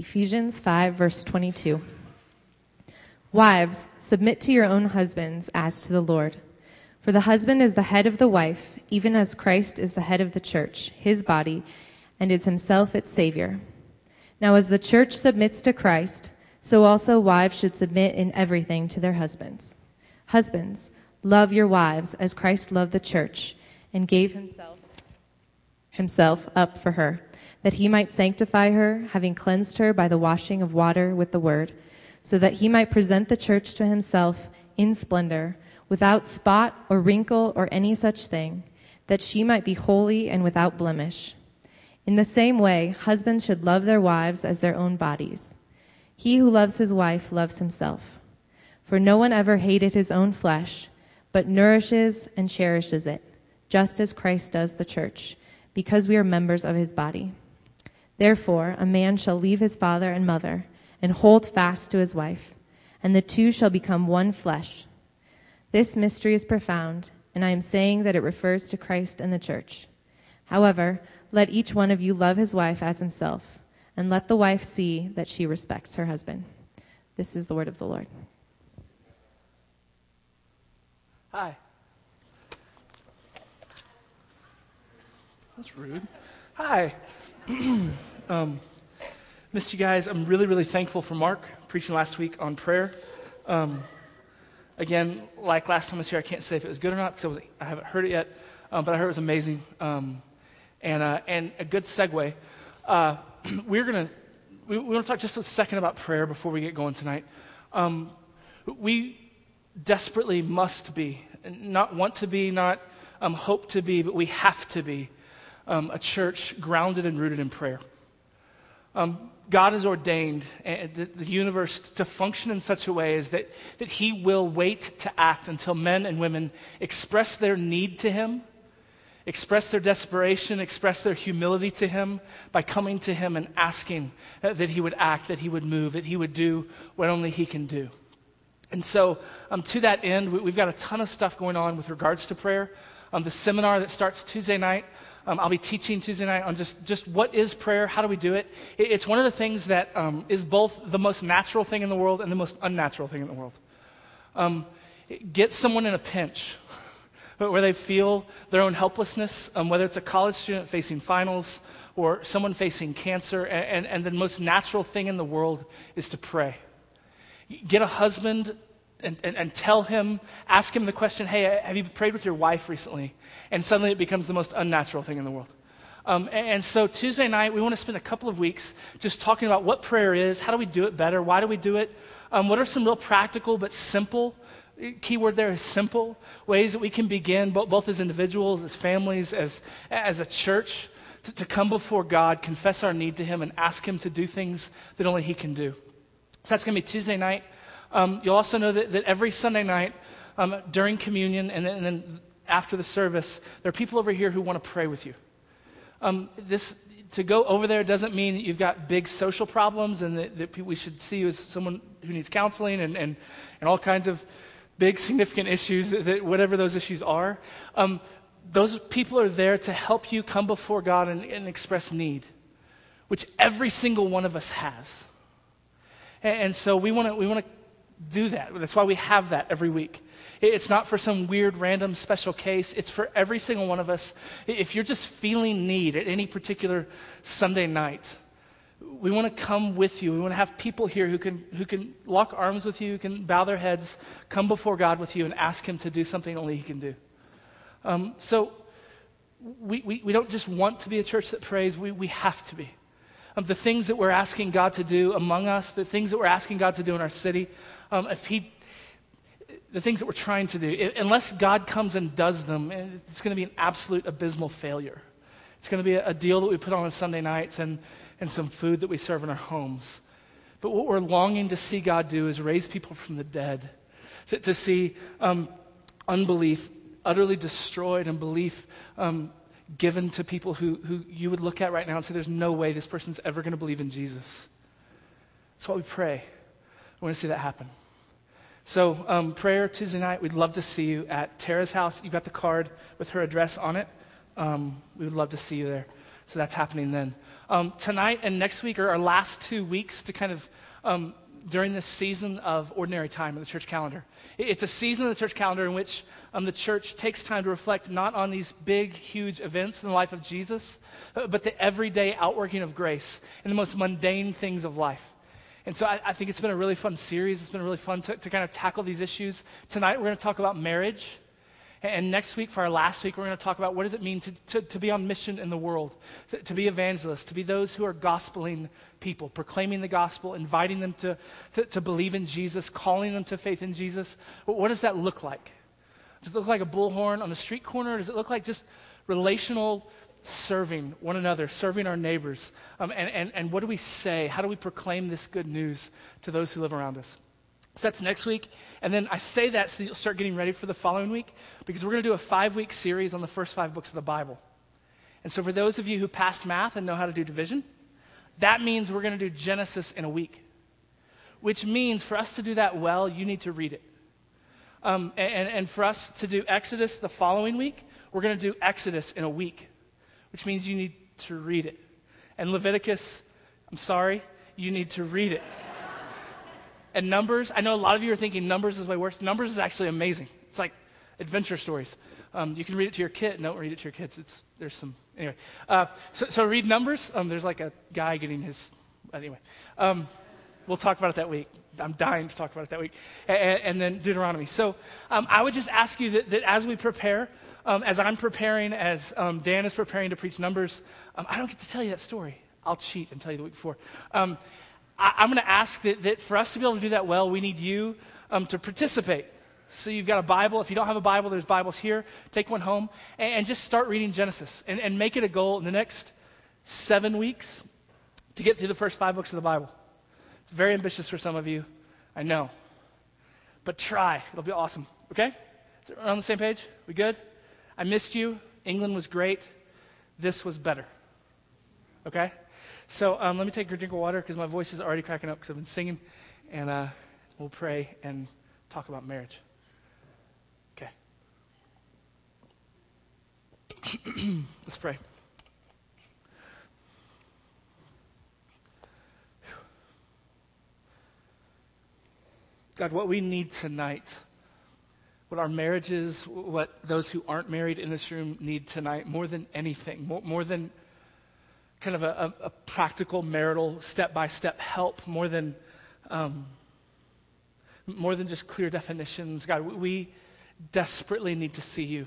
Ephesians 5, verse 22. Wives, submit to your own husbands as to the Lord. For the husband is the head of the wife, even as Christ is the head of the church, his body, and is himself its Savior. Now as the church submits to Christ, so also wives should submit in everything to their husbands. Husbands, love your wives as Christ loved the church and gave himself up for her, that he might sanctify her, having cleansed her by the washing of water with the word, so that he might present the church to himself in splendor, without spot or wrinkle or any such thing, that she might be holy and without blemish. In the same way, husbands should love their wives as their own bodies. He who loves his wife loves himself. For no one ever hated his own flesh, but nourishes and cherishes it, just as Christ does the church, because we are members of his body. Therefore, a man shall leave his father and mother, and hold fast to his wife, and the two shall become one flesh. This mystery is profound, and I am saying that it refers to Christ and the church. However, let each one of you love his wife as himself, and let the wife see that she respects her husband. This is the word of the Lord. Hi. That's rude. Hi. Missed you guys. I'm really, really thankful for Mark preaching last week on prayer. Again, like last time I was here, I can't say if it was good or not because I haven't heard it yet, but I heard it was amazing. And a good segue. We want to talk just a second about prayer before we get going tonight. We desperately must be, not want to be, not hope to be, but we have to be a church grounded and rooted in prayer. God has ordained the universe to function in such a way as that he will wait to act until men and women express their need to him, express their desperation, express their humility to him by coming to him and asking that he would act, that he would move, that he would do what only he can do. And so to that end, we've got a ton of stuff going on with regards to prayer. The seminar that starts Tuesday night, I'll be teaching Tuesday night on just what is prayer, how do we do it. It's one of the things that is both the most natural thing in the world and the most unnatural thing in the world. Get someone in a pinch where they feel their own helplessness, whether it's a college student facing finals or someone facing cancer, and the most natural thing in the world is to pray. Get a husband and tell him, ask him the question, hey, have you prayed with your wife recently? And suddenly it becomes the most unnatural thing in the world. And so Tuesday night, we want to spend a couple of weeks just talking about what prayer is, how do we do it better, why do we do it, what are some real practical but simple, key word there is simple, ways that we can begin, both as individuals, as families, as a church, to come before God, confess our need to him, and ask him to do things that only he can do. So that's going to be Tuesday night. You'll also know that every Sunday night during communion and then after the service, there are people over here who want to pray with you. To go over there doesn't mean that you've got big social problems and that we should see you as someone who needs counseling and all kinds of big significant issues, that whatever those issues are. Those people are there to help you come before God and express need, which every single one of us has. And so we want to do that. That's why we have that every week. It's not for some weird, random, special case. It's for every single one of us. If you're just feeling need at any particular Sunday night, we want to come with you. We want to have people here who can lock arms with you, who can bow their heads, come before God with you, and ask him to do something only he can do. So we don't just want to be a church that prays. We have to be. The things that we're asking God to do among us, the things that we're asking God to do in our city, the things that we're trying to do, unless God comes and does them, it's going to be an absolute abysmal failure. It's going to be a deal that we put on Sunday nights and some food that we serve in our homes. But what we're longing to see God do is raise people from the dead, to see unbelief utterly destroyed and belief given to people who you would look at right now and say, there's no way this person's ever going to believe in Jesus. That's why we pray. We want to see that happen. So prayer Tuesday night, we'd love to see you at Tara's house. You've got the card with her address on it. We would love to see you there. So that's happening then. Tonight and next week are our last 2 weeks to kind of during this season of ordinary time in the church calendar. It's a season of the church calendar in which the church takes time to reflect not on these big, huge events in the life of Jesus, but the everyday outworking of grace in the most mundane things of life. And so I think it's been a really fun series. It's been really fun to kind of tackle these issues. Tonight we're going to talk about marriage. And next week, for our last week, we're going to talk about what does it mean to be on mission in the world, to be evangelists, to be those who are gospeling people, proclaiming the gospel, inviting them to believe in Jesus, calling them to faith in Jesus. What does that look like? Does it look like a bullhorn on the street corner? Does it look like just relational serving one another, serving our neighbors? And what do we say? How do we proclaim this good news to those who live around us? So that's next week. And then I say that so that you'll start getting ready for the following week, because we're going to do a 5-week series on the first 5 books of the Bible. And so for those of you who passed math and know how to do division, that means we're going to do Genesis in a week, which means for us to do that well, you need to read it. And for us to do Exodus the following week, we're going to do Exodus in a week, which means you need to read it. And Leviticus, I'm sorry, you need to read it. And Numbers, I know a lot of you are thinking Numbers is way worse. Numbers is actually amazing. It's like adventure stories. You can read it to your kid. Don't read it to your kids. There's some, anyway. So read Numbers. There's like a guy getting his, anyway. We'll talk about it that week. I'm dying to talk about it that week. And then Deuteronomy. So I would just ask you that as we prepare, as I'm preparing, as Dan is preparing to preach Numbers, I don't get to tell you that story. I'll cheat and tell you the week before. I'm going to ask that for us to be able to do that well, we need you to participate. So you've got a Bible. If you don't have a Bible, there's Bibles here. Take one home and just start reading Genesis and make it a goal in the next 7 weeks to get through the first 5 books of the Bible. It's very ambitious for some of you, I know. But try. It'll be awesome. Okay? So we're on the same page? We good? I missed you. England was great. This was better. Okay? So let me take a drink of water because my voice is already cracking up because I've been singing. And we'll pray and talk about marriage. Okay. Let's pray. God, what we need tonight, what our marriages, what those who aren't married in this room need tonight, more than anything, more than kind of a practical marital step-by-step help, more than just clear definitions. God, we desperately need to see you.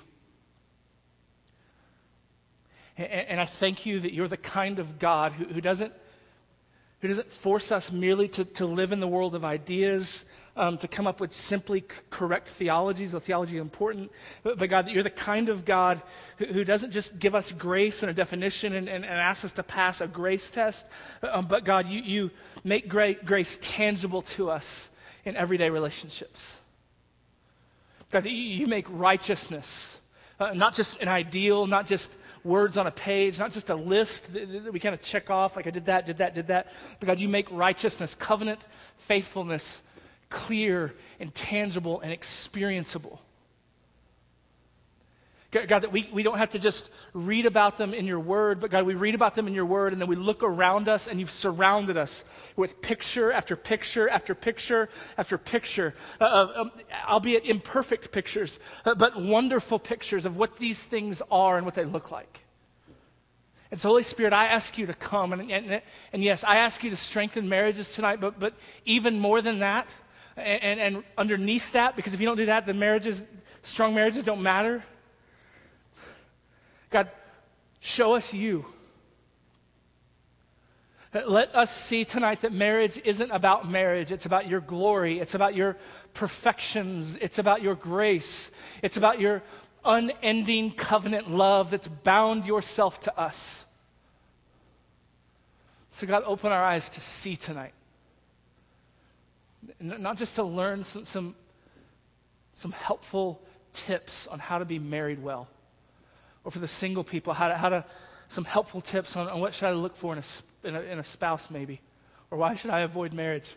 And I thank you that you're the kind of God who doesn't force us merely to live in the world of ideas, to come up with simply correct theologies. The theology is important. But God, that you're the kind of God who doesn't just give us grace and a definition and ask us to pass a grace test. But God, you make grace tangible to us in everyday relationships. God, that you make righteousness not just an ideal, not just words on a page, not just a list that we kind of check off like I did that. But God, you make righteousness, covenant, faithfulness clear and tangible and experienceable. God, that we don't have to just read about them in your word, but God, we read about them in your word and then we look around us and you've surrounded us with picture after picture after picture after picture, albeit imperfect pictures, but wonderful pictures of what these things are and what they look like. And so, Holy Spirit, I ask you to come, and yes, I ask you to strengthen marriages tonight, but even more than that, and underneath that, because if you don't do that, then strong marriages don't matter. God, show us you. Let us see tonight that marriage isn't about marriage. It's about your glory. It's about your perfections. It's about your grace. It's about your unending covenant love that's bound yourself to us. So God, open our eyes to see tonight. Not just to learn some helpful tips on how to be married well. Or for the single people, how to some helpful tips on what should I look for in a spouse maybe. Or why should I avoid marriage?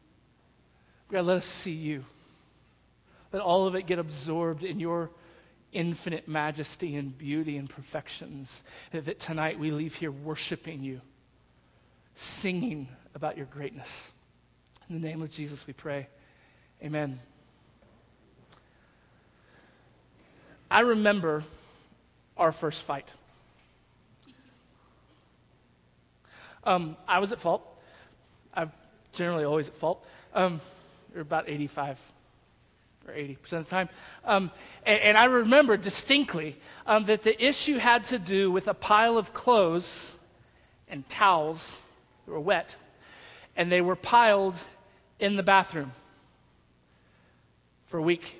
God, let us see you. Let all of it get absorbed in your infinite majesty and beauty and perfections, that tonight we leave here worshiping you, singing about your greatness. In the name of Jesus we pray. Amen. I remember our first fight. I was at fault. I'm generally always at fault. Or about 85 or 80% of the time. And I remember distinctly that the issue had to do with a pile of clothes and towels that were wet, and they were piled in the bathroom for a week.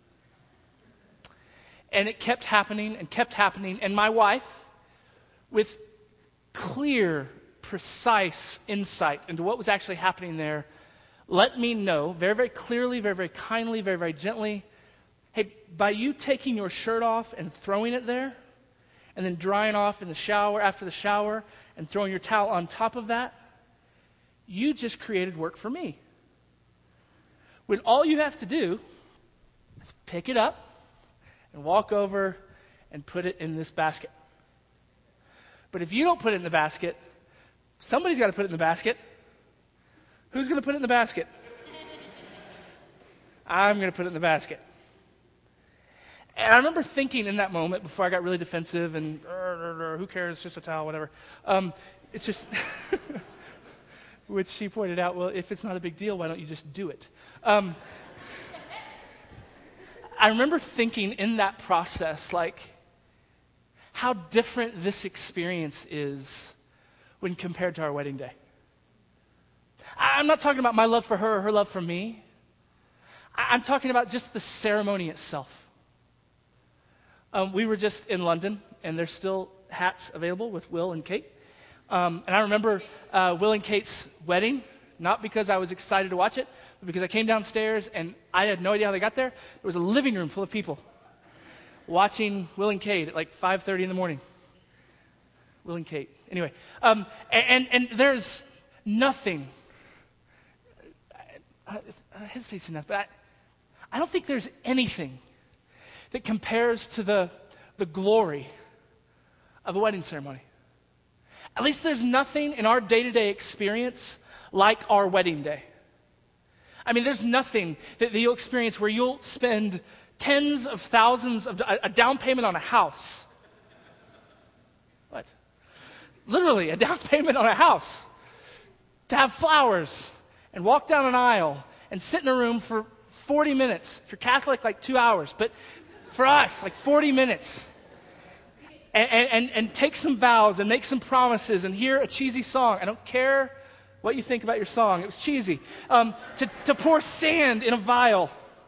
And it kept happening and kept happening, and my wife, with clear, precise insight into what was actually happening there, let me know very, very clearly, very, very kindly, very, very gently, hey, by you taking your shirt off and throwing it there, and then drying off in the shower, after the shower, and throwing your towel on top of that, you just created work for me. When all you have to do is pick it up and walk over and put it in this basket. But if you don't put it in the basket, somebody's got to put it in the basket. Who's going to put it in the basket? I'm going to put it in the basket. And I remember thinking in that moment, before I got really defensive and, who cares, just a towel, whatever. It's just, which she pointed out, well, if it's not a big deal, why don't you just do it? I remember thinking in that process, like, how different this experience is when compared to our wedding day. I'm not talking about my love for her or her love for me. I'm talking about just the ceremony itself. We were just in London, and there's still hats available with Will and Kate. And I remember Will and Kate's wedding, not because I was excited to watch it, but because I came downstairs and I had no idea how they got there. There was a living room full of people watching Will and Kate at like 5:30 in the morning. Will and Kate. Anyway, and there's nothing. I hesitate to say that, but I don't think there's anything that compares to the glory of a wedding ceremony. At least there's nothing in our day-to-day experience like our wedding day. I mean, there's nothing that you'll experience where you'll spend tens of thousands of a down payment on a house. What? Literally, a down payment on a house. To have flowers and walk down an aisle and sit in a room for 40 minutes. If you're Catholic, like 2 hours. But for us, like 40 minutes. And take some vows and make some promises and hear a cheesy song. I don't care what you think about your song. It was cheesy. To pour sand in a vial.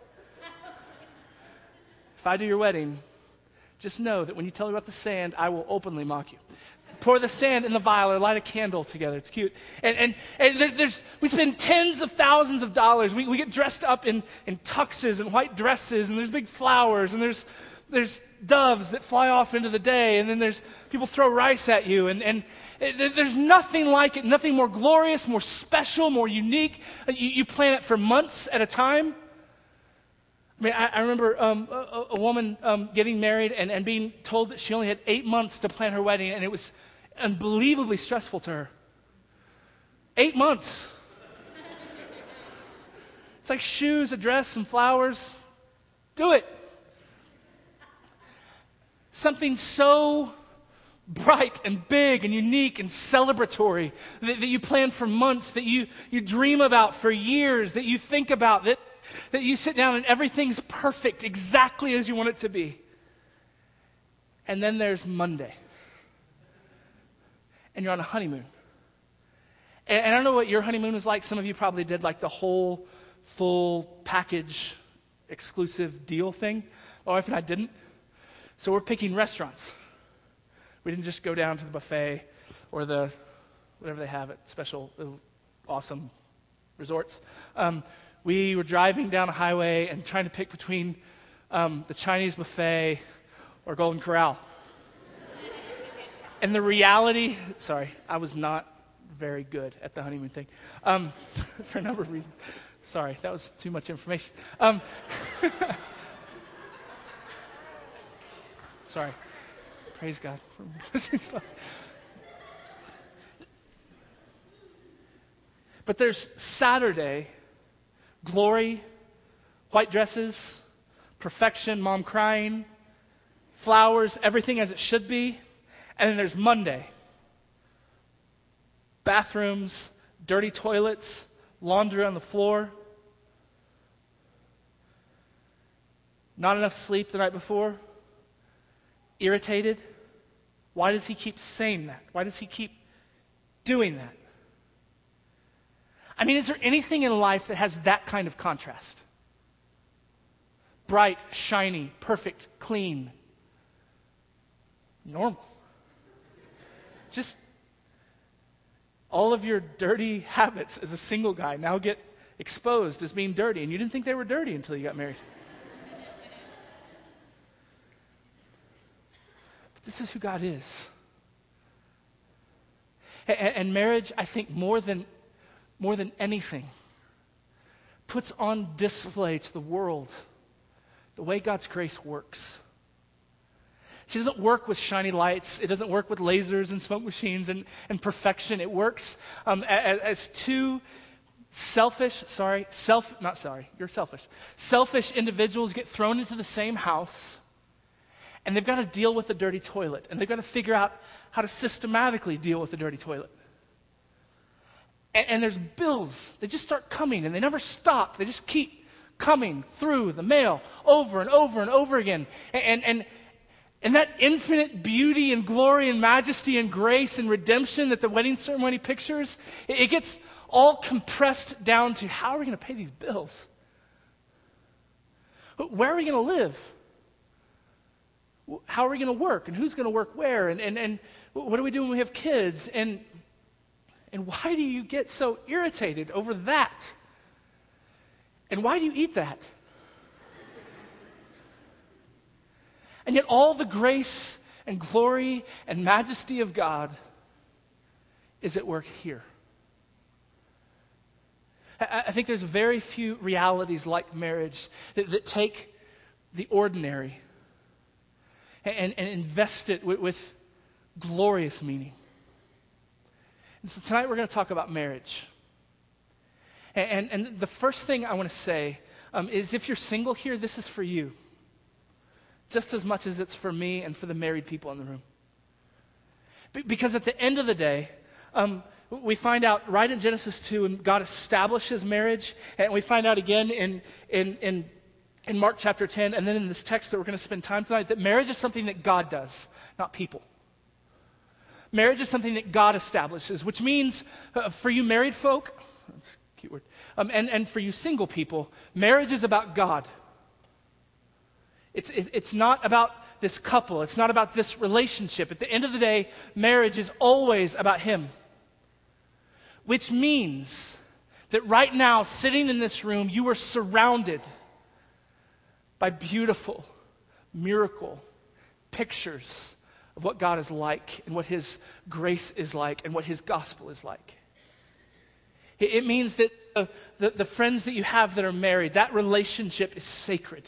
If I do your wedding, just know that when you tell me about the sand, I will openly mock you. Pour the sand in the vial or light a candle together. It's cute. And we spend tens of thousands of dollars. We get dressed up in tuxes and white dresses, and there's big flowers, and there's doves that fly off into the day, and then there's people throw rice at you, and there's nothing like it, nothing more glorious, more special, more unique. You plan it for months at a time. I mean, I remember a woman getting married and being told that she only had 8 months to plan her wedding, and it was unbelievably stressful to her. 8 months. It's like shoes, a dress, some flowers. Do it. Something so bright and big and unique and celebratory that you plan for months, that you dream about for years, that you think about, that you sit down and everything's perfect exactly as you want it to be. And then there's Monday. And you're on a honeymoon. And I don't know what your honeymoon was like. Some of you probably did like the whole full package exclusive deal thing. My wife and I didn't. So we're picking restaurants. We didn't just go down to the buffet or the whatever they have at special, awesome resorts. We were driving down a highway and trying to pick between the Chinese buffet or Golden Corral. And the reality, sorry, I was not very good at the honeymoon thing for a number of reasons. Sorry, that was too much information. Sorry. Praise God for blessing slow. But there's Saturday, glory, white dresses, perfection, mom crying, flowers, everything as it should be. And then there's Monday. Bathrooms, dirty toilets, laundry on the floor. Not enough sleep the night before. Irritated. Why does he keep saying that? Why does he keep doing that? I mean, is there anything in life that has that kind of contrast? Bright, shiny, perfect, clean, normal. Just all of your dirty habits as a single guy now get exposed as being dirty, and you didn't think they were dirty until you got married. But this is who God is. And marriage, I think, more than anything, puts on display to the world the way God's grace works. See, it doesn't work with shiny lights. It doesn't work with lasers and smoke machines and perfection. It works as two selfish individuals get thrown into the same house, and they've got to deal with a dirty toilet, and they've got to figure out how to systematically deal with a dirty toilet. And there's bills. They just start coming, and they never stop. They just keep coming through the mail over and over and over again. And that infinite beauty and glory and majesty and grace and redemption that the wedding ceremony pictures, it gets all compressed down to, how are we going to pay these bills? Where are we going to live? How are we going to work? And who's going to work where? And what do we do when we have kids? And why do you get so irritated over that? And why do you eat that? And yet all the grace and glory and majesty of God is at work here. I think there's very few realities like marriage that take the ordinary and invest it with glorious meaning. And so tonight we're going to talk about marriage. And the first thing I want to say is, if you're single here, this is for you. Just as much as it's for me and for the married people in the room. Because at the end of the day, we find out right in Genesis 2, and God establishes marriage, and we find out again in Mark chapter 10, and then in this text that we're going to spend time tonight, that marriage is something that God does, not people. Marriage is something that God establishes, which means for you married folk, that's a cute word, and for you single people, marriage is about God. It's not about this couple. It's not about this relationship. At the end of the day, marriage is always about Him. Which means that right now, sitting in this room, you are surrounded by beautiful, miracle pictures of what God is like and what His grace is like and what His gospel is like. It means that the friends that you have that are married, that relationship is sacred.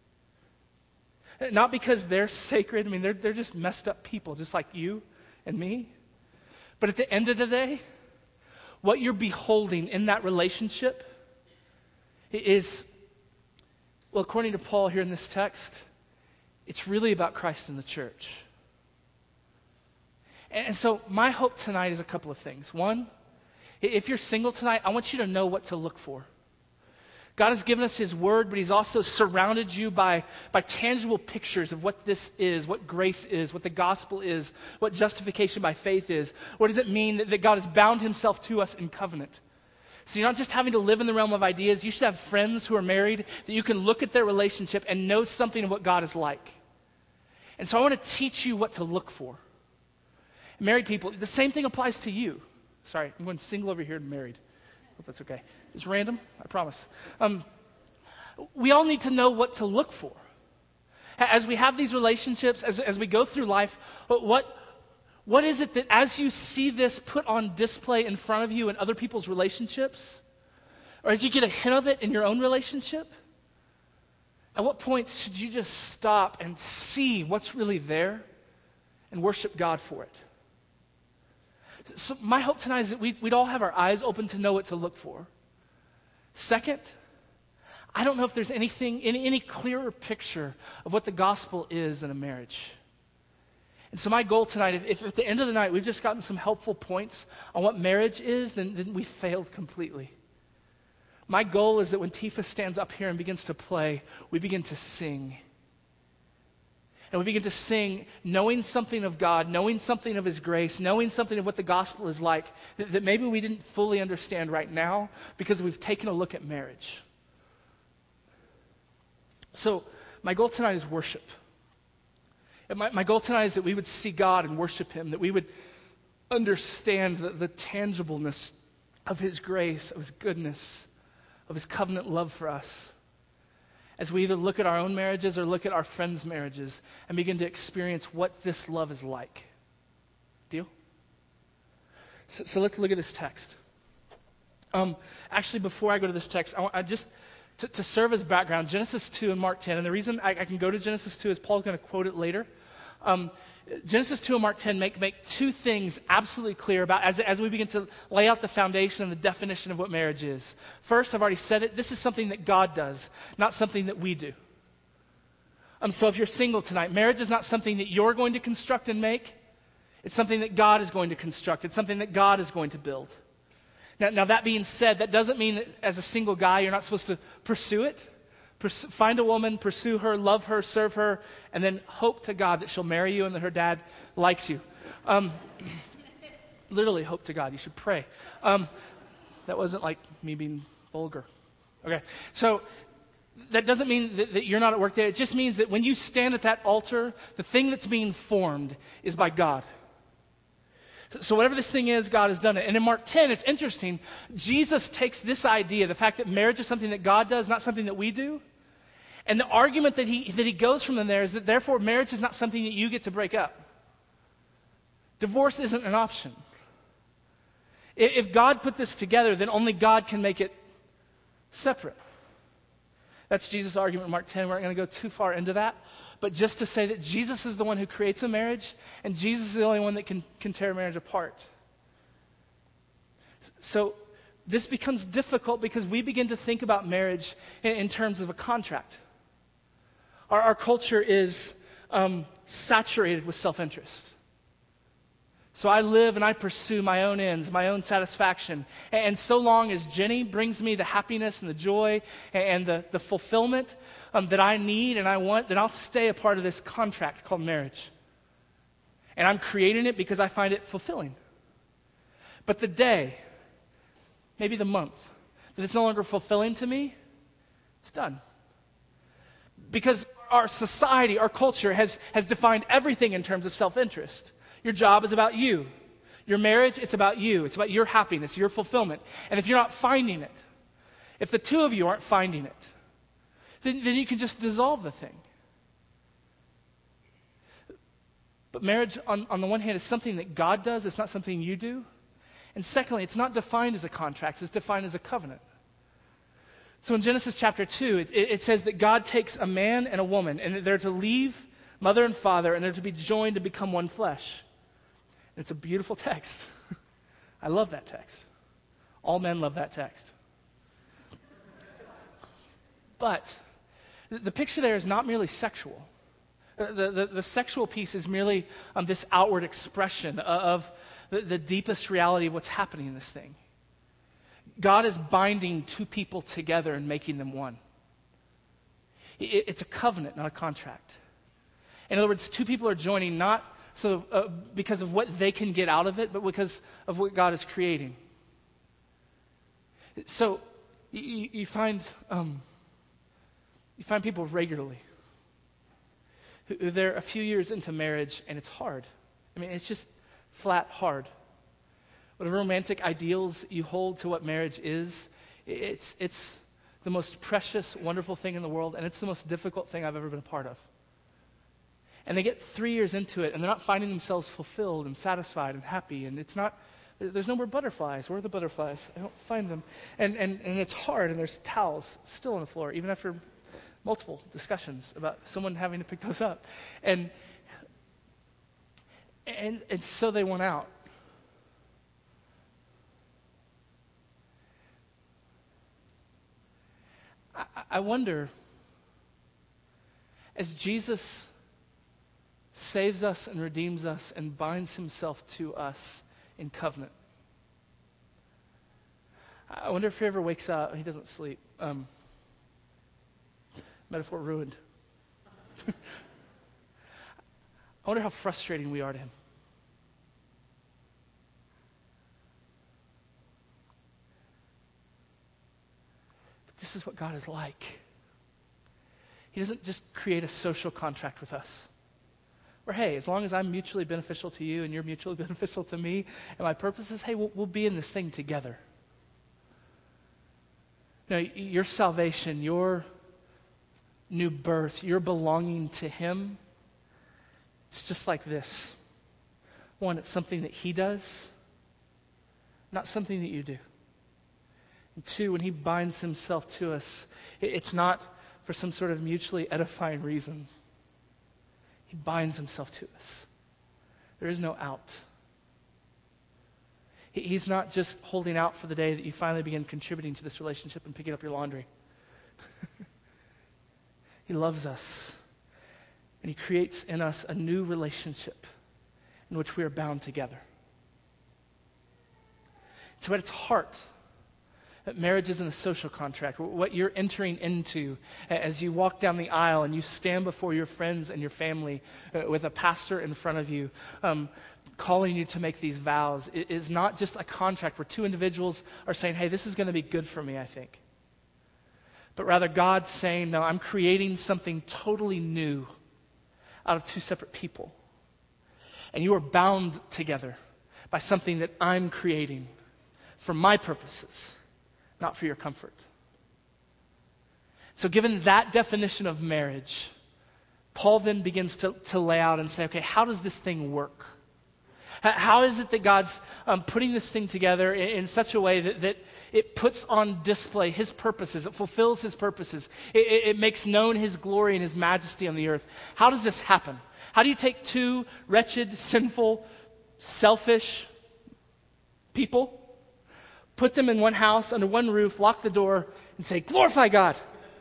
Not because they're sacred. I mean, they're just messed up people, just like you and me. But at the end of the day, what you're beholding in that relationship is, well, according to Paul here in this text, it's really about Christ and the church. And so my hope tonight is a couple of things. One, if you're single tonight, I want you to know what to look for. God has given us His word, but He's also surrounded you by tangible pictures of what this is, what grace is, what the gospel is, what justification by faith is. What does it mean that God has bound Himself to us in covenant? So you're not just having to live in the realm of ideas. You should have friends who are married that you can look at their relationship and know something of what God is like. And so I want to teach you what to look for. Married people, the same thing applies to you. Sorry, I'm going single over here and married. Hope that's okay. It's random, I promise. We all need to know what to look for. As we have these relationships, as we go through life, what is it that as you see this put on display in front of you in other people's relationships, or as you get a hint of it in your own relationship, At what points should you just stop and see what's really there and worship God for it? So my hope tonight is that we'd all have our eyes open to know what to look for. Second, I don't know if there's any clearer picture of what the gospel is in a marriage. And so my goal tonight, if at the end of the night we've just gotten some helpful points on what marriage is, then we failed completely. My goal is that when Tifa stands up here and begins to play, we begin to sing. And we begin to sing knowing something of God, knowing something of His grace, knowing something of what the gospel is like that maybe we didn't fully understand right now because we've taken a look at marriage. So my goal tonight is worship. And my goal tonight is that we would see God and worship Him, that we would understand the tangibleness of His grace, of His goodness, of His covenant love for us, as we either look at our own marriages or look at our friends' marriages and begin to experience what this love is like. Deal? So let's look at this text. Actually, before I go to this text, I just to serve as background, Genesis 2 and Mark 10, and the reason I can go to Genesis 2 is Paul's going to quote it later. Genesis 2 and Mark 10 make two things absolutely clear about as we begin to lay out the foundation and the definition of what marriage is. First, I've already said it, this is something that God does, not something that we do. So if you're single tonight, marriage is not something that you're going to construct and make. It's something that God is going to construct. It's something that God is going to build. Now that being said, that doesn't mean that as a single guy you're not supposed to pursue it. Find a woman, pursue her, love her, serve her, and then hope to God that she'll marry you and that her dad likes you. Literally hope to God. You should pray. That wasn't like me being vulgar. Okay, so that doesn't mean that you're not at work there. It just means that when you stand at that altar, the thing that's being formed is by God. So whatever this thing is, God has done it. And in Mark 10, it's interesting. Jesus takes this idea, the fact that marriage is something that God does, not something that we do. And the argument that he goes from there is that therefore marriage is not something that you get to break up. Divorce isn't an option. If God put this together, then only God can make it separate. That's Jesus' argument in Mark 10. We're not going to go too far into that. But just to say that Jesus is the one who creates a marriage, and Jesus is the only one that can tear a marriage apart. So this becomes difficult because we begin to think about marriage in terms of a contract. Our culture is saturated with self-interest. So I live and I pursue my own ends, my own satisfaction. And so long as Jenny brings me the happiness and the joy and the fulfillment that I need and I want, then I'll stay a part of this contract called marriage. And I'm creating it because I find it fulfilling. But the day, maybe the month, that it's no longer fulfilling to me, it's done. Because our society, our culture has defined everything in terms of self-interest. Your job is about you. Your marriage, it's about you. It's about your happiness, your fulfillment. And if you're not finding it, if the two of you aren't finding it, then you can just dissolve the thing. But marriage, on the one hand, is something that God does. It's not something you do. And secondly, it's not defined as a contract. It's defined as a covenant. So in Genesis chapter 2, it says that God takes a man and a woman, and they're to leave mother and father, and they're to be joined to become one flesh. And it's a beautiful text. I love that text. All men love that text. But the picture there is not merely sexual. The sexual piece is merely this outward expression of the deepest reality of what's happening in this thing. God is binding two people together and making them one. It's a covenant, not a contract. In other words, two people are joining not because of what they can get out of it, but because of what God is creating. So you find people regularly who they're a few years into marriage and it's hard. I mean, it's just flat hard. Whatever romantic ideals you hold to what marriage is, it's the most precious, wonderful thing in the world, and it's the most difficult thing I've ever been a part of. And they get 3 years into it, and they're not finding themselves fulfilled and satisfied and happy, and there's no more butterflies. Where are the butterflies? I don't find them. And it's hard, and there's towels still on the floor, even after multiple discussions about someone having to pick those up. And so they went out. I wonder, as Jesus saves us and redeems us and binds himself to us in covenant, I wonder if he ever wakes up, he doesn't sleep. Metaphor ruined. I wonder how frustrating we are to him. But this is what God is like. He doesn't just create a social contract with us. Where, hey, as long as I'm mutually beneficial to you and you're mutually beneficial to me, and my purpose is, hey, we'll be in this thing together. No, your salvation, your new birth, your belonging to him, it's just like this. One, it's something that he does, not something that you do. And two, when he binds himself to us, it's not for some sort of mutually edifying reason. He binds himself to us. There is no out. He's not just holding out for the day that you finally begin contributing to this relationship and picking up your laundry. He loves us. And he creates in us a new relationship in which we are bound together. So at its heart, that marriage isn't a social contract. What you're entering into as you walk down the aisle and you stand before your friends and your family with a pastor in front of you, calling you to make these vows, is not just a contract where two individuals are saying, hey, this is going to be good for me, I think. But rather God's saying, no, I'm creating something totally new out of two separate people. And you are bound together by something that I'm creating for my purposes, not for your comfort. So given that definition of marriage, Paul then begins to lay out and say, okay, how does this thing work? How is it that God's putting this thing together in such a way that it puts on display his purposes, it fulfills his purposes, it makes known his glory and his majesty on the earth? How does this happen? How do you take two wretched, sinful, selfish people, put them in one house, under one roof, lock the door, and say, glorify God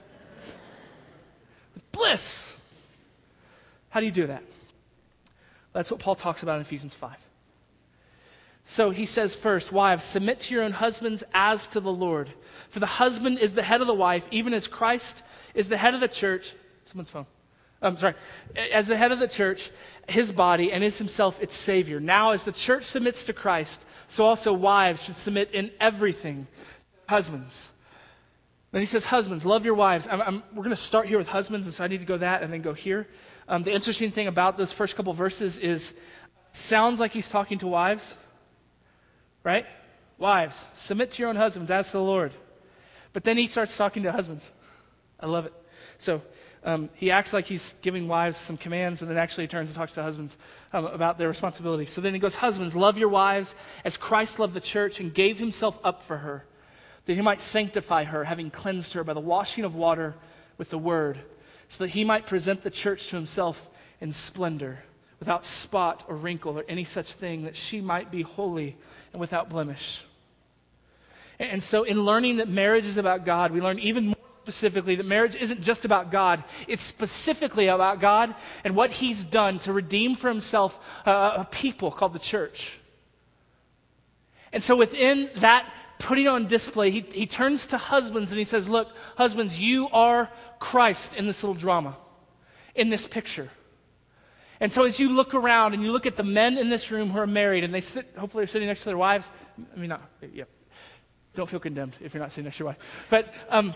with bliss? How do you do that? That's what Paul talks about in Ephesians 5. So he says first, wives, submit to your own husbands as to the Lord. For the husband is the head of the wife, even as Christ is the head of the church. Someone's phone. As the head of the church, his body, and is himself its Savior. Now as the church submits to Christ, so also wives should submit in everything. Husbands. Then he says, husbands, love your wives. We're going to start here with husbands, and so I need to go that and then go here. The interesting thing about those first couple verses is, sounds like he's talking to wives, right? Wives, submit to your own husbands as to the Lord. But then he starts talking to husbands. I love it. So he acts like he's giving wives some commands, and then actually he turns and talks to husbands about their responsibility. So then he goes, husbands, love your wives as Christ loved the church and gave himself up for her, that he might sanctify her, having cleansed her by the washing of water with the word, so that he might present the church to himself in splendor, without spot or wrinkle or any such thing, that she might be holy and without blemish. And so in learning that marriage is about God, we learn even more specifically that marriage isn't just about God. It's specifically about God and what he's done to redeem for himself a people called the church. And so within that putting on display, he turns to husbands and he says, look, husbands, you are Christ in this little drama, in this picture. And so as you look around and you look at the men in this room who are married, and they sit, hopefully they're sitting next to their wives. I mean, not, yeah. Don't feel condemned if you're not sitting next to your wife. But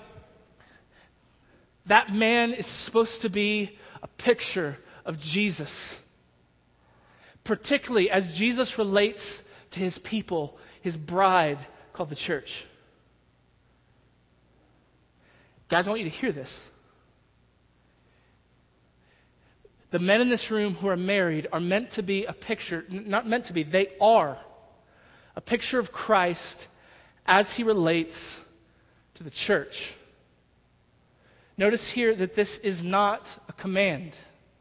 that man is supposed to be a picture of Jesus. Particularly as Jesus relates to his people, his bride called the church. Guys, I want you to hear this. The men in this room who are married are meant to be a picture, not meant to be, they are a picture of Christ as he relates to the church. Notice here that this is not a command.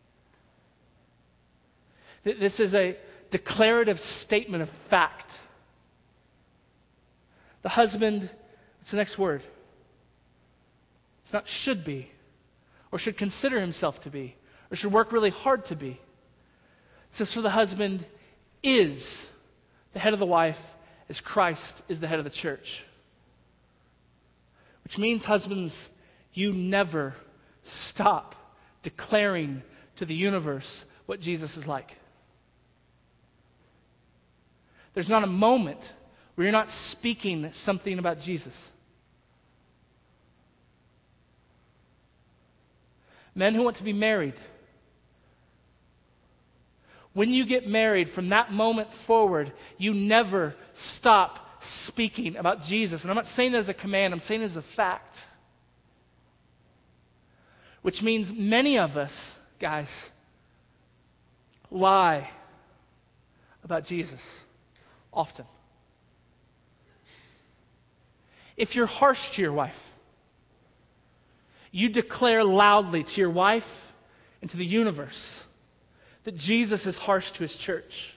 This is a declarative statement of fact. The husband, what's the next word? It's not should be, or should consider himself to be, or should work really hard to be. It says for the husband is the head of the wife as Christ is the head of the church. Which means, husbands, you never stop declaring to the universe what Jesus is like. There's not a moment where you're not speaking something about Jesus. Men who want to be married, when you get married, from that moment forward, you never stop speaking about Jesus. And I'm not saying that as a command, I'm saying it as a fact. Which means many of us, guys, lie about Jesus often. If you're harsh to your wife, you declare loudly to your wife and to the universe that Jesus is harsh to his church.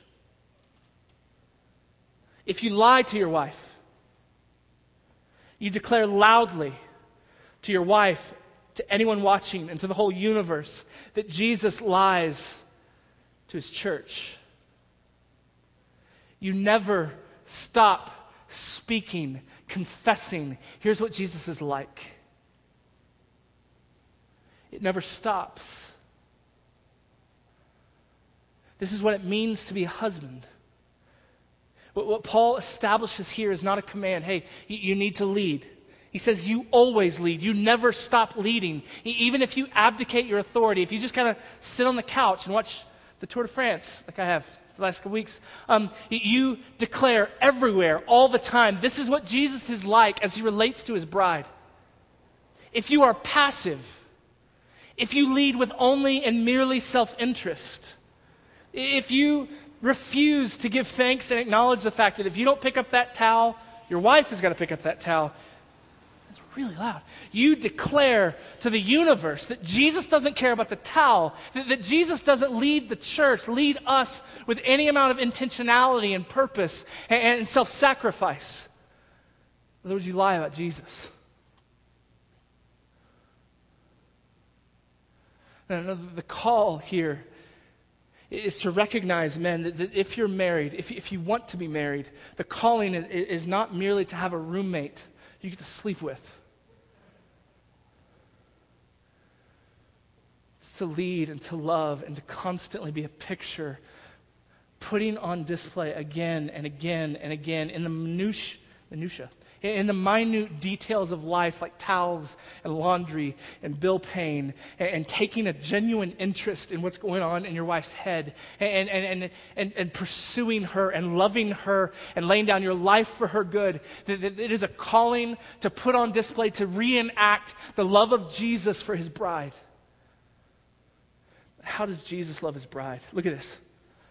If you lie to your wife, you declare loudly to your wife, to anyone watching, and to the whole universe that Jesus lies to his church. You never stop speaking, confessing, here's what Jesus is like. It never stops. This is what it means to be a husband. What Paul establishes here is not a command. Hey, you need to lead. He says you always lead. You never stop leading. Even if you abdicate your authority, if you just kind of sit on the couch and watch the Tour de France, like I have the last couple weeks, you declare everywhere, all the time, this is what Jesus is like as he relates to his bride. If you are passive, if you lead with only and merely self-interest, if you refuse to give thanks and acknowledge the fact that if you don't pick up that towel, your wife has got to pick up that towel. It's really loud. You declare to the universe that Jesus doesn't care about the towel, that Jesus doesn't lead the church, lead us with any amount of intentionality and purpose and self-sacrifice. In other words, you lie about Jesus. And the call here is to recognize, men, that if you're married, if you want to be married, the calling is not merely to have a roommate you get to sleep with. It's to lead and to love and to constantly be a picture, putting on display again and again and again in the minutia, in the minute details of life, like towels and laundry and bill paying, and taking a genuine interest in what's going on in your wife's head, and pursuing her and loving her and laying down your life for her good. It is a calling to put on display, to reenact the love of Jesus for his bride. How does Jesus love his bride? Look at this.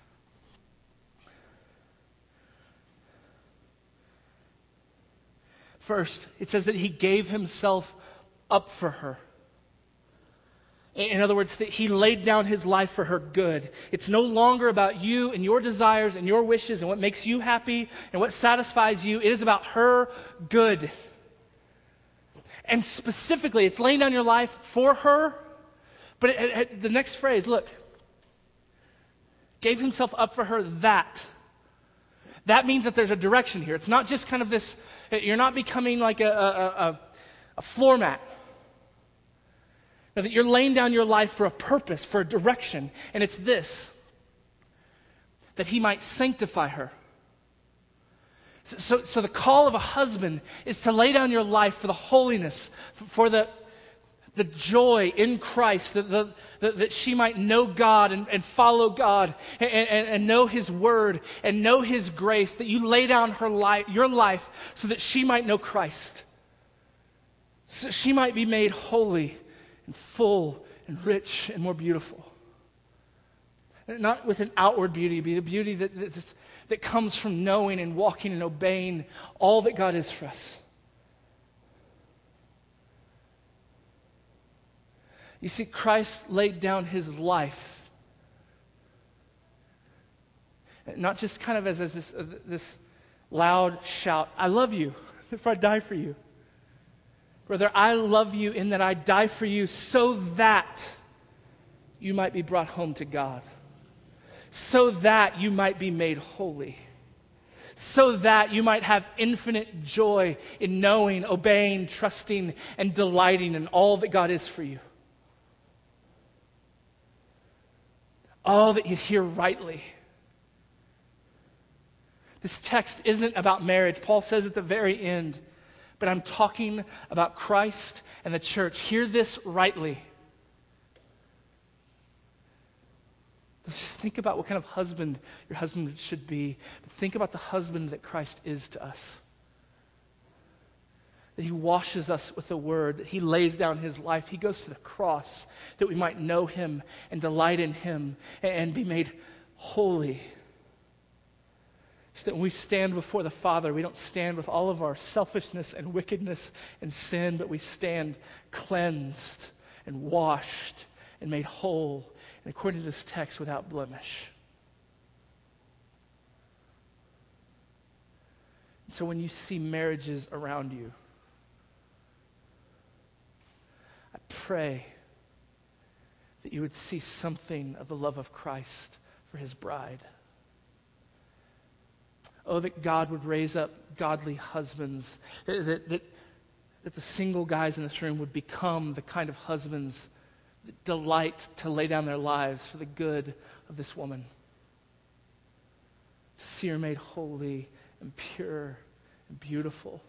First, it says that he gave himself up for her. In other words, that he laid down his life for her good. It's no longer about you and your desires and your wishes and what makes you happy and what satisfies you. It is about her good. And specifically, it's laying down your life for her. But the next phrase, look. Gave himself up for her, that. That means that there's a direction here. It's not just kind of this, you're not becoming like a floor mat. No, that you're laying down your life for a purpose, for a direction. And it's this, that he might sanctify her. So the call of a husband is to lay down your life for the holiness, for the joy in Christ, that she might know God and follow God and know his word and know his grace, that you lay down your life so that she might know Christ. So she might be made holy and full and rich and more beautiful. Not with an outward beauty, but a beauty that comes from knowing and walking and obeying all that God is for us. You see, Christ laid down his life. Not just kind of as this loud shout, I love you, if I die for you. Brother, I love you in that I die for you so that you might be brought home to God. So that you might be made holy. So that you might have infinite joy in knowing, obeying, trusting, and delighting in all that God is for you. All that you hear rightly. This text isn't about marriage. Paul says at the very end, but I'm talking about Christ and the church. Hear this rightly. Just think about what kind of husband your husband should be. But think about the husband that Christ is to us. That he washes us with the word, that he lays down his life. He goes to the cross that we might know him and delight in him and be made holy. So that when we stand before the Father, we don't stand with all of our selfishness and wickedness and sin, but we stand cleansed and washed and made whole, and according to this text, without blemish. So when you see marriages around you, I pray that you would see something of the love of Christ for his bride. Oh, that God would raise up godly husbands, that the single guys in this room would become the kind of husbands that delight to lay down their lives for the good of this woman. To see her made holy and pure and beautiful.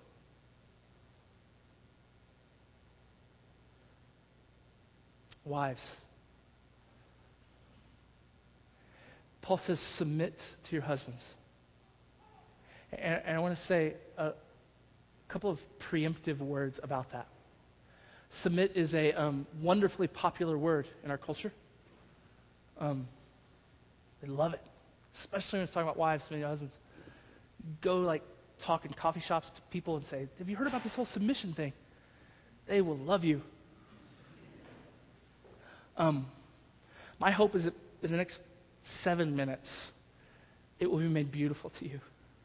Wives, Paul says, submit to your husbands. And I want to say a couple of preemptive words about that. Submit is a wonderfully popular word in our culture. They love it, especially when it's talking about wives, submitting to husbands. Go talk in coffee shops to people and say, have you heard about this whole submission thing? They will love you. My hope is that in the next 7 minutes, it will be made beautiful to you.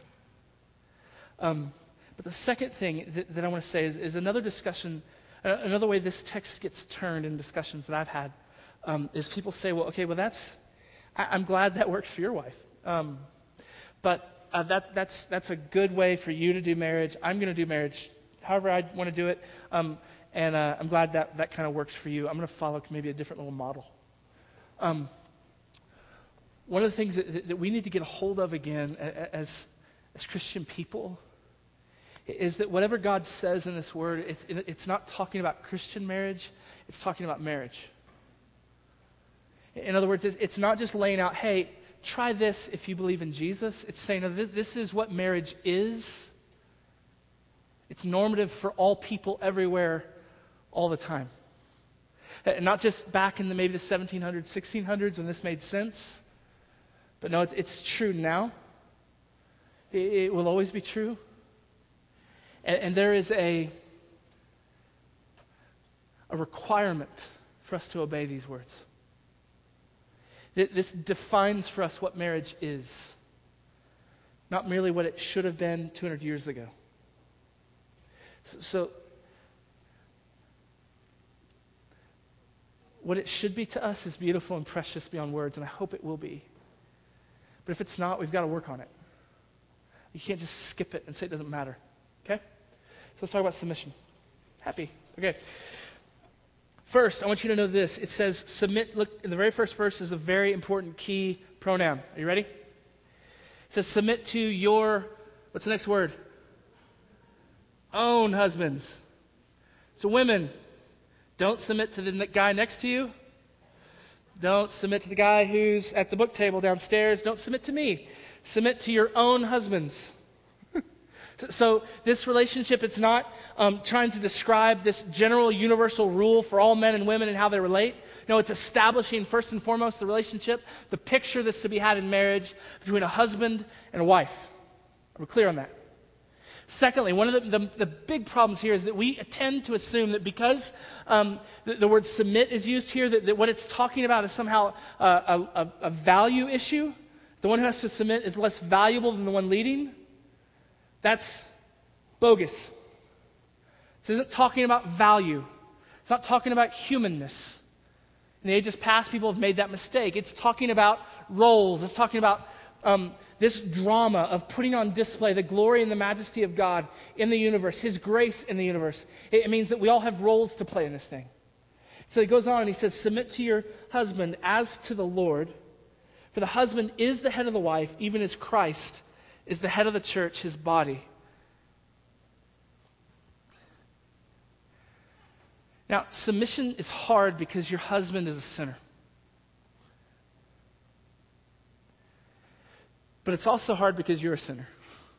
But the second thing that I want to say is another discussion, another way this text gets turned in discussions that I've had, is people say, well, okay, well I'm glad that works for your wife. But that's a good way for you to do marriage. I'm going to do marriage however I want to do it. And I'm glad that kind of works for you. I'm going to follow maybe a different little model. One of the things that we need to get a hold of again as Christian people is that whatever God says in this word, it's not talking about Christian marriage, it's talking about marriage. In other words, it's not just laying out, hey, try this if you believe in Jesus. It's saying, no, this is what marriage is. It's normative for all people everywhere, all the time. Not just back in maybe the 1700s, 1600s when this made sense, but no, it's true now. It will always be true. And there is a requirement for us to obey these words. This defines for us what marriage is, not merely what it should have been 200 years ago. So what it should be to us is beautiful and precious beyond words, and I hope it will be. But if it's not, we've got to work on it. You can't just skip it and say it doesn't matter. Okay? So let's talk about submission. Happy. Okay. First, I want you to know this. It says submit. Look, in the very first verse is a very important key pronoun. Are you ready? It says submit to your, what's the next word? Own husbands. So women, don't submit to the guy next to you. Don't submit to the guy who's at the book table downstairs. Don't submit to me. Submit to your own husbands. So this relationship, it's not trying to describe this general universal rule for all men and women and how they relate. No, it's establishing first and foremost the relationship, the picture that's to be had in marriage between a husband and a wife. Are we clear on that? Secondly, one of the big problems here is that we tend to assume that because the word submit is used here, that what it's talking about is somehow a value issue. The one who has to submit is less valuable than the one leading. That's bogus. This isn't talking about value. It's not talking about humanness. In the ages past, people have made that mistake. It's talking about roles. It's talking about this drama of putting on display the glory and the majesty of God in the universe, His grace in the universe. It means that we all have roles to play in this thing. So he goes on and he says, submit to your husband as to the Lord, for the husband is the head of the wife, even as Christ is the head of the church, His body. Now, submission is hard because your husband is a sinner. But it's also hard because you're a sinner.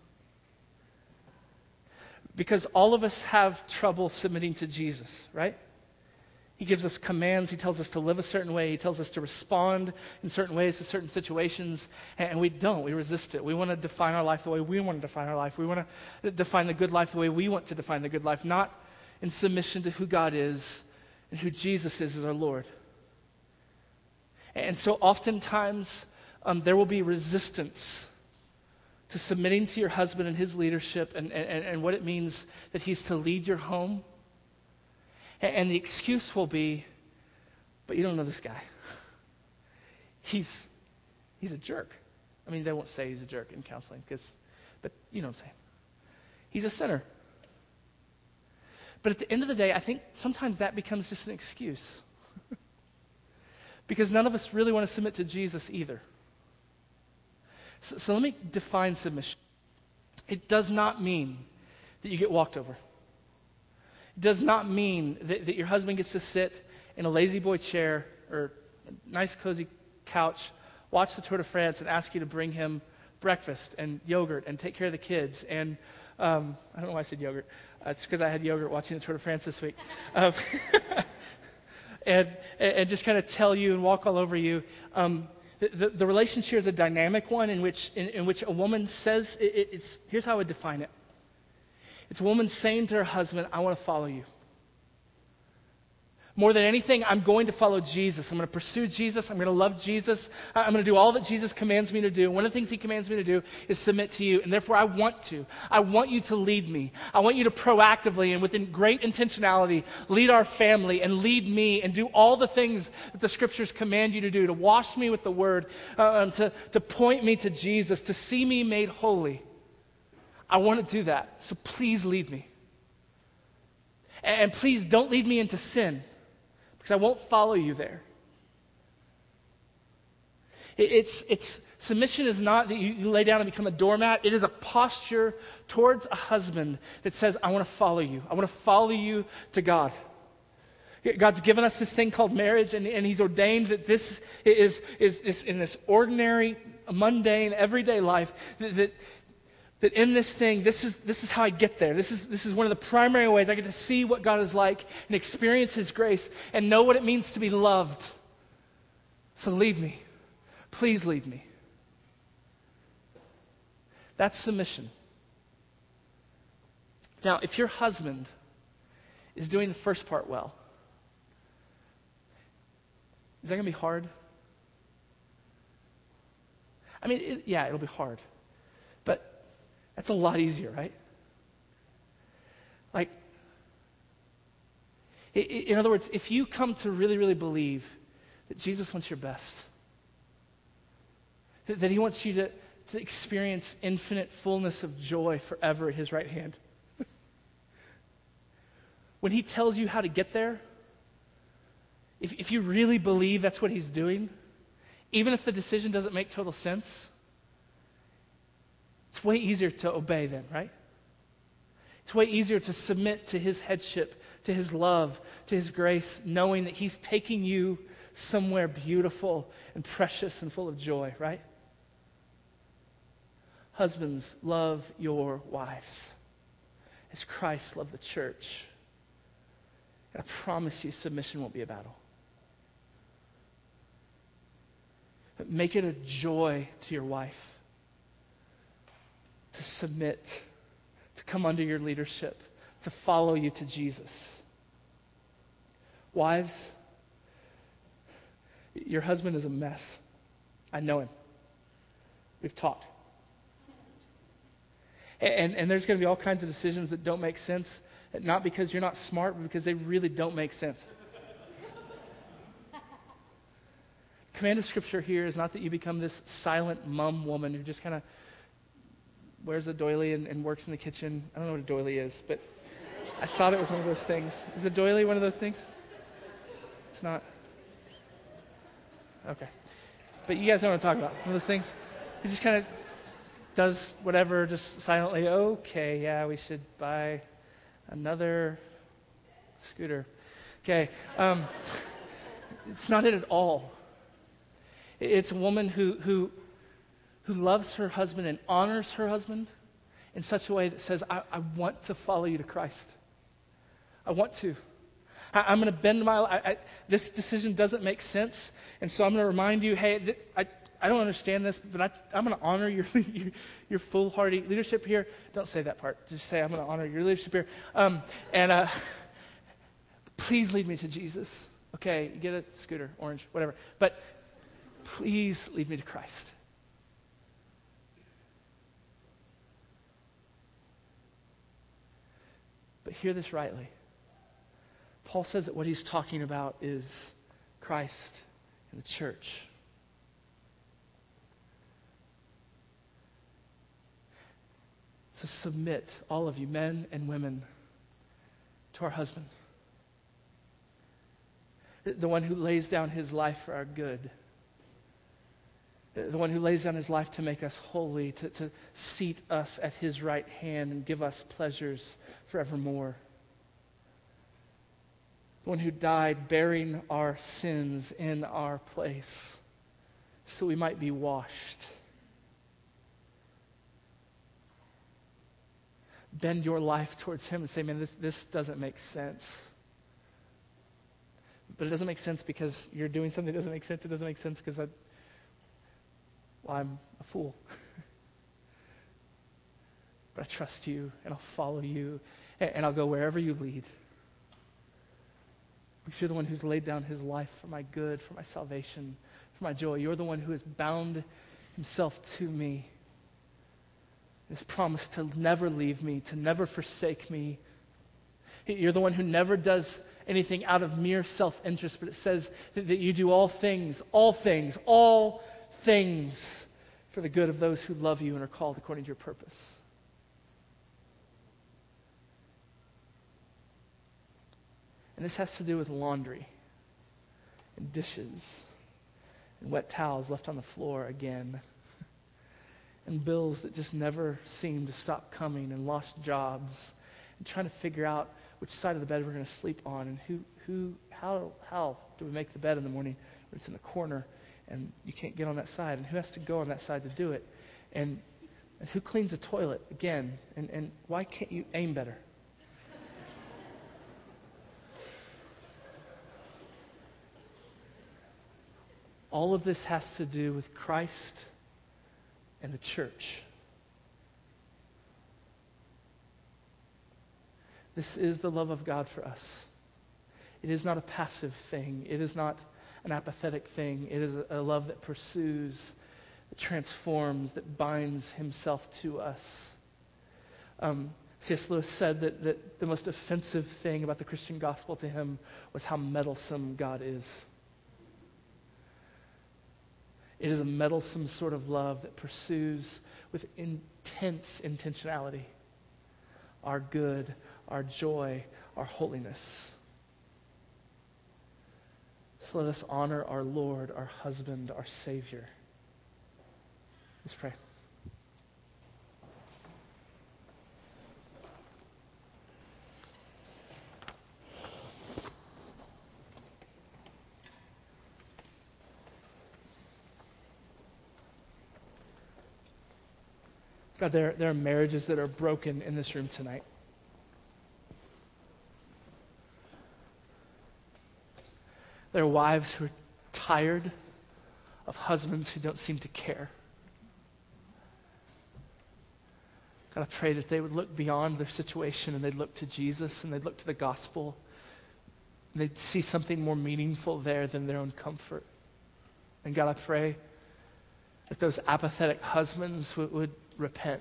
Because all of us have trouble submitting to Jesus, right? He gives us commands. He tells us to live a certain way. He tells us to respond in certain ways to certain situations. And we don't. We resist it. We want to define our life the way we want to define our life. We want to define the good life the way we want to define the good life, not in submission to who God is and who Jesus is as our Lord. And so oftentimes, there will be resistance to submitting to your husband and his leadership and what it means that he's to lead your home. And the excuse will be, but you don't know this guy. He's a jerk. I mean, they won't say he's a jerk in counseling, but you know what I'm saying. He's a sinner. But at the end of the day, I think sometimes that becomes just an excuse. Because none of us really want to submit to Jesus either. So let me define submission. It does not mean that you get walked over. It does not mean that your husband gets to sit in a lazy boy chair or a nice cozy couch, watch the Tour de France, and ask you to bring him breakfast and yogurt and take care of the kids. And I don't know why I said yogurt. It's because I had yogurt watching the Tour de France this week. And just kind of tell you and walk all over you. The relationship here is a dynamic one in which a woman says, here's how I would define it. It's a woman saying to her husband, I want to follow you. More than anything, I'm going to follow Jesus. I'm going to pursue Jesus. I'm going to love Jesus. I'm going to do all that Jesus commands me to do. One of the things He commands me to do is submit to you. And therefore, I want you to lead me. I want you to proactively and within great intentionality lead our family and lead me and do all the things that the Scriptures command you to do, to wash me with the Word, to point me to Jesus, to see me made holy. I want to do that. So please lead me. And please don't lead me into sin, because I won't follow you there. It's submission is not that you lay down and become a doormat. It is a posture towards a husband that says, I want to follow you. I want to follow you to God. God's given us this thing called marriage, and He's ordained that this is in this ordinary, mundane, everyday life, that in this thing, this is how I get there. This is one of the primary ways I get to see what God is like and experience His grace and know what it means to be loved. So lead me. Please lead me. That's submission. Now, if your husband is doing the first part well, is that going to be hard? I mean, it'll be hard. But that's a lot easier, right? Like, in other words, if you come to really, really believe that Jesus wants your best, that He wants you to experience infinite fullness of joy forever at His right hand, when He tells you how to get there, if you really believe that's what He's doing, even if the decision doesn't make total sense, it's way easier to obey then, right? It's way easier to submit to His headship, to His love, to His grace, knowing that He's taking you somewhere beautiful and precious and full of joy, right? Husbands, love your wives as Christ loved the church. And I promise you, submission won't be a battle. But make it a joy to your wife to submit, to come under your leadership, to follow you to Jesus. Wives, your husband is a mess. I know him. We've talked. And there's going to be all kinds of decisions that don't make sense, not because you're not smart, but because they really don't make sense. Command of Scripture here is not that you become this silent mum woman who just kind of wears a doily and works in the kitchen. I don't know what a doily is, but I thought it was one of those things. Is a doily one of those things? It's not. Okay. But you guys know what I'm talking about. One of those things. Who just kind of does whatever, just silently. Okay, yeah, we should buy another scooter. Okay. It's not it at all. It's a woman who loves her husband and honors her husband in such a way that says, I want to follow you to Christ. I want to. I'm going to bend my life. This decision doesn't make sense, and so I'm going to remind you, hey, I don't understand this, but I'm going to honor your foolhardy leadership here. Don't say that part. Just say, I'm going to honor your leadership here. And please lead me to Jesus. Okay, get a scooter, orange, whatever. But please lead me to Christ. But hear this rightly. Paul says that what he's talking about is Christ and the church. So submit, all of you, men and women, to our husband. The one who lays down his life for our good. The one who lays down his life to make us holy, to seat us at his right hand and give us pleasures forevermore. The one who died bearing our sins in our place so we might be washed. Bend your life towards him and say, man, this doesn't make sense. But it doesn't make sense because you're doing something that doesn't make sense. It doesn't make sense because I'm a fool. But I trust you, and I'll follow you, and I'll go wherever you lead. Because you're the one who's laid down his life for my good, for my salvation, for my joy. You're the one who has bound himself to me. Has promised to never leave me, to never forsake me. You're the one who never does anything out of mere self-interest, but it says that you do all things for the good of those who love you and are called according to your purpose. And this has to do with laundry and dishes and wet towels left on the floor again. And bills that just never seem to stop coming, and lost jobs, and trying to figure out which side of the bed we're going to sleep on, and how do we make the bed in the morning when it's in the corner and you can't get on that side, and who has to go on that side to do it, and who cleans the toilet again, and why can't you aim better? All of this has to do with Christ and the church. This is the love of God for us. It is not a passive thing. It is not an apathetic thing. It is a love that pursues, that transforms, that binds himself to us. C.S. Lewis said that the most offensive thing about the Christian gospel to him was how meddlesome God is. It is a meddlesome sort of love that pursues with intense intentionality our good, our joy, our holiness. So let us honor our Lord, our husband, our Savior. Let's pray. God, there are marriages that are broken in this room tonight. There are wives who are tired of husbands who don't seem to care. God, I pray that they would look beyond their situation and they'd look to Jesus and they'd look to the gospel and they'd see something more meaningful there than their own comfort. And God, I pray that those apathetic husbands would repent,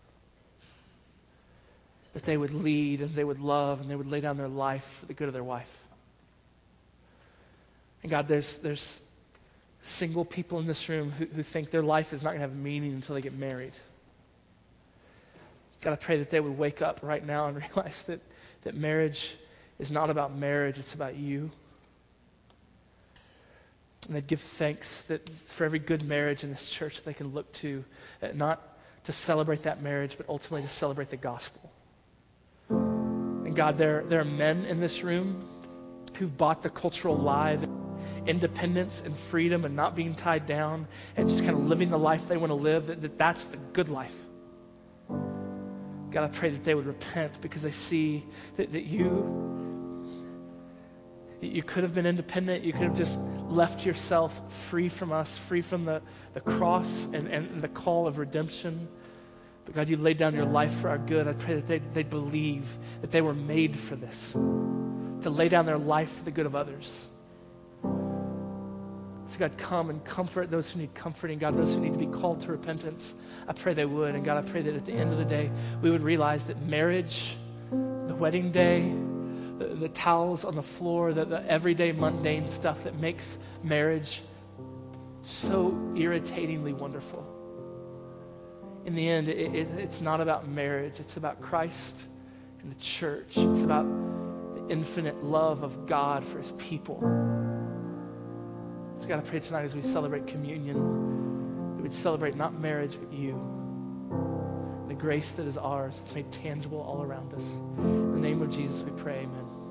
that they would lead and they would love and they would lay down their life for the good of their wife. And God, there's single people in this room who think their life is not going to have meaning until they get married. God, I pray that they would wake up right now and realize that marriage is not about marriage, it's about you. And they'd give thanks that for every good marriage in this church that they can look to, not to celebrate that marriage, but ultimately to celebrate the gospel. And God, there are men in this room who've bought the cultural lie that independence and freedom and not being tied down and just kind of living the life they want to live, that's the good life. God, I pray that they would repent because they see that you could have been independent. You could have just left yourself free from us, free from the cross and the call of redemption. But God, you laid down your life for our good. I pray that they'd believe that they were made for this, to lay down their life for the good of others. So God, come and comfort those who need comforting. God, those who need to be called to repentance, I pray they would. And God, I pray that at the end of the day, we would realize that marriage, the wedding day, the towels on the floor, the everyday mundane stuff that makes marriage so irritatingly wonderful. In the end, it's not about marriage. It's about Christ and the church. It's about the infinite love of God for his people. So God, I pray tonight as we celebrate communion, we would celebrate not marriage, but you. The grace that is ours, it's made tangible all around us. In the name of Jesus we pray, amen.